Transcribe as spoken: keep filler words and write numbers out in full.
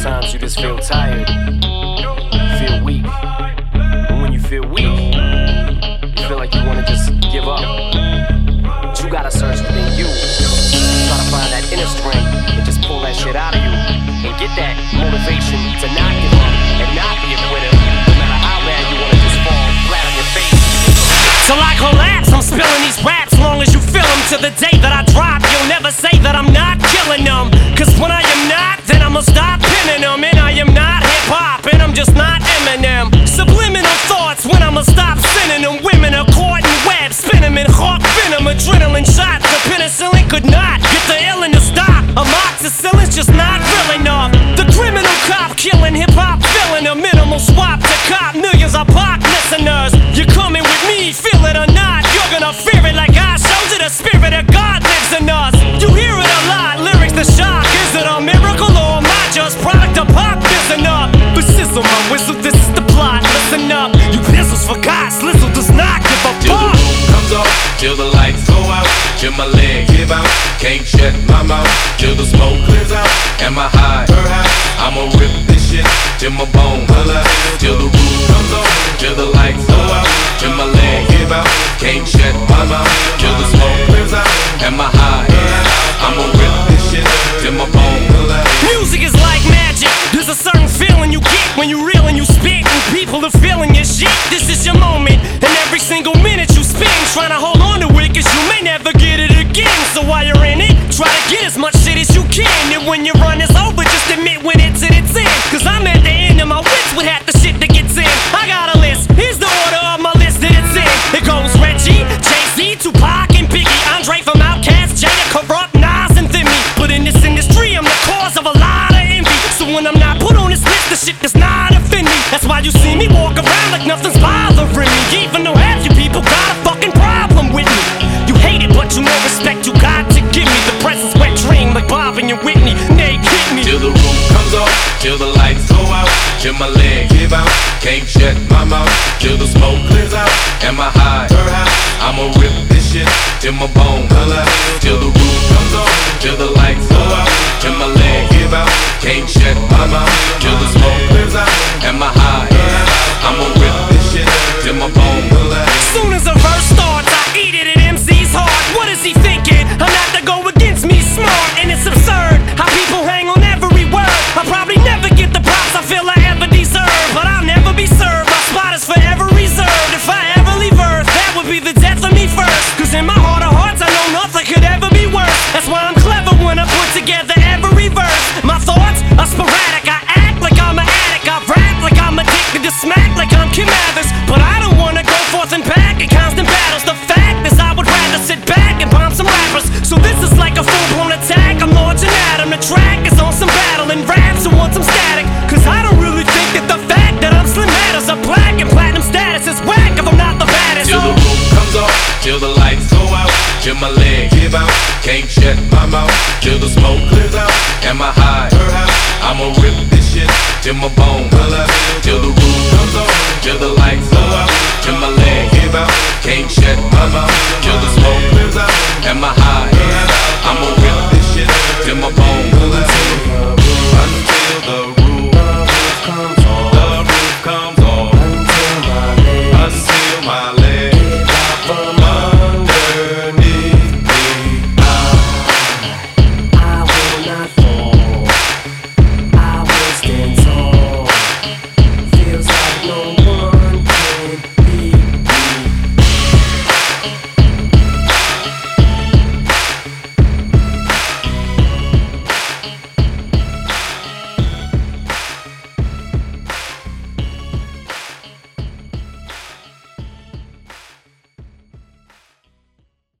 Sometimes you just feel tired, feel weak. And when you feel weak, you feel like you wanna just give up. But you gotta search within you. Try to find that inner strength and just pull that shit out of you. And get that motivation to not give up and not be a quitter. No matter how bad you wanna just fall flat on your face. Till I collapse, I'm spilling these raps long as you feel them. To the day that I drop, you'll never say that I'm not killing them. Cause when I am not, then I'ma stop pinning them. And I am not hip-hop, and I'm just not Eminem. Subliminal thoughts when I'ma stop sending them. Women are caught in webs, spin them in hawk venom. Adrenaline shots, the penicillin could not get the illin to stop. Amoxicillin's just not real enough. The criminal cop killing hip-hop, filling a minimal swap to cop millions of pop listeners. You're coming with me, feel it or not, you're gonna fear it like I showed you. The spirit of God lives in us. You hear it a lot, lyrics the shock. Is it a miracle or am I just product of pop? Listen up, the sizzle, my whistle, this is the plot. Listen up, you pistols forgot, Slizzle does not give a till fuck. The roof comes off, till the lights go out, till my leg give out, can't shut my mouth, till the smoke clears out. Am I high? I'ma rip this shit till my bone holla. Till the roof comes off, till the lights go out, till my leg give out, can't shut my mouth, till the smoke clears out. Am I high? I'ma rip this shit till my bone holla. Music is like magic. There's a certain feeling you get when you reel and you spit, and people are feeling your shit. This is your moment, and every single minute you spend trying to hold on to it, cause you may never get it again. So while you're in it, try to get as much shit as you can. And when your run is over, just admit when it's at its end. Cause I'm at the end of my wits with half the shit that gets in. I got a list, here's the order of my list that it's in. It goes Reggie, Jay-Z, Tupac, and Biggie, Andre from Outkast, Jada, Corrupt, Nas, and Thimmy. But in this industry, I'm the cause of a lot of envy. So when I'm not put on this list, the shit does not offend me. That's why you see me walk around like nothing's bothering me. Even though half you people got a fucking problem with me. You hate it, but you know respect you got to give me. The presence wet dream like Bob and your Whitney. Nay, hit me. Till the roof comes off, till the lights go out, till my leg give out, can't shut my mouth, till the smoke clears out. Am I high? I'ma rip this shit till my bone holla. Till the roof comes off, till the lights go out, till my leg give out, can't shut my mouth, till the smoke clears out. Am I high? I'ma rip this shit till my bone holla. Soon as a verse starts, I eat it at M C's heart. What is he thinking? I'm not to go against me, smart, and it's absurd how people hang on every word. I'll probably never get the props I feel I ever deserve, but I'll never be served. My spot is forever reserved. If I ever leave Earth, that would be the death of me first. Cause in my heart of hearts, I know nothing could ever be worse. That's why I'm clever when I put together every verse. My thoughts are sporadic. I act like I'm an addict. I rap like I'm addicted to smack like I'm Kim Mathers. But I don't wanna go forth and back in constant battles. The fact is I would rather sit back and bomb some rappers. So this is like a full-blown attack. I'm launching at 'em. The track is on some battle and raps who want some static. Cause I don't really think that the fact that I'm Slim matters. A black and platinum status is whack if I'm not the baddest. Till the roof comes off, till the lights go out, till my leg give out, can't shut my mouth, till the smoke clears out. Am I high? I'ma rip this shit till my bone holla. Till the roof comes off, till the lights go out, till my leg give out, can't shut my mouth, till the smoke clears out.